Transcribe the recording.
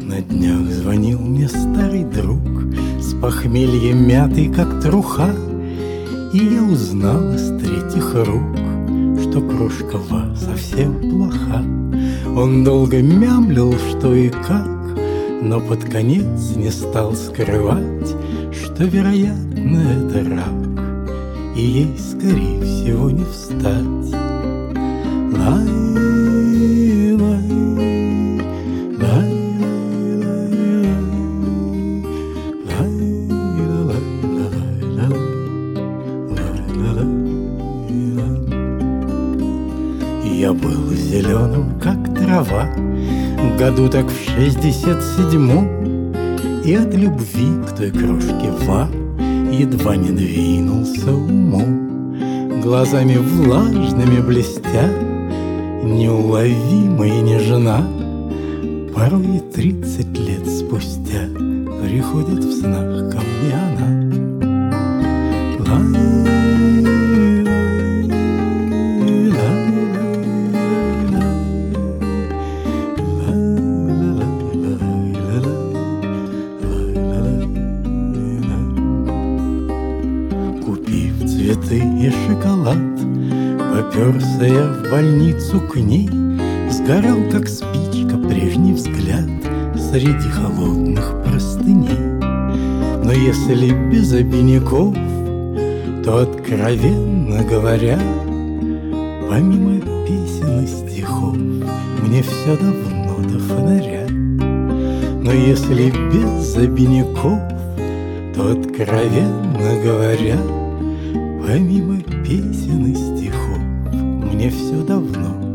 На днях звонил мне старый друг, с похмельем мятый, как труха, и я узнала с третьих рук, что Крошкова совсем плоха. Он долго мямлил, что и как, но под конец не стал скрывать, что, вероятно, это рак, и ей, скорее всего, не встать. Я был зеленым, как трава, году так в 67-м, и от любви к той крошке Ва едва не двинулся умом. Глазами влажными блестя, неуловимой и нежна, порой и 30 лет спустя приходит в снах ко мне она. Купив цветы и шоколад, попёрся я в больницу к ней. Сгорал, как спичка, прежний взгляд среди холодных простыней. Но если без обиняков, то, откровенно говоря, помимо песен и стихов, мне все давно до фонаря. Но если без обиняков, то, откровенно говоря, помимо песен и стихов, мне все давно